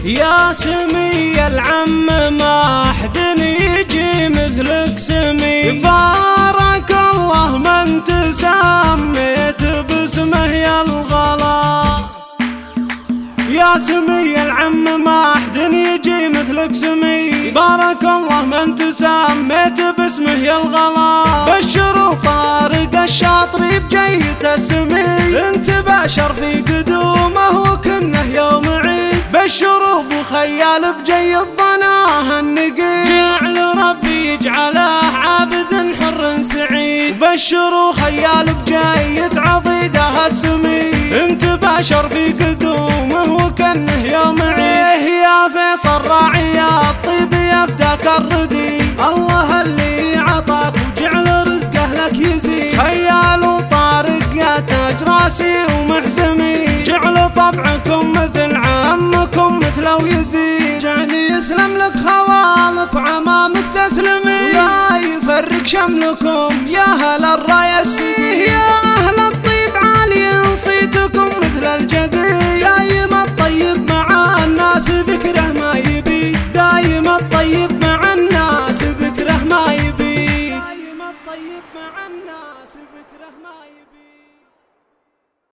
يا سمي العم ما أحد يجي مثلك سمي، بارك الله من تسميت باسمه يا الغلا. يا سمي العم ما أحد يجي مثلك سمي، بارك الله من تسميت باسمه يا الغلا. بشروا طارق الشاطري بجية السمي، انت بشر في قدومه وكنه يوم عيد. بشروا بخيال بجي الظناه النقي، جعل ربي يجعله عابد حر سعيد. بشروا خيال بجية عضيده السمي، انت بشر في قدومه وكنه يوم عيد. يا فيصل راعي الطيب يفداك الردي، الله اللي عطاك وجعل رزقه لك يزيد. خيال وطارق يا تاج راسي ومحزمي، جعل طبعكم مثل عمكم مثله ويزيد. جعل يسلم لك خوالك وعمامك تسلمي، ولا يفرق شملكم يا أهل الراية السدي. يا أهل الطيب عالي صيتكم مثل الجدي، دايم الطيب مع الناس ذكره ما يبي، دايم الطيب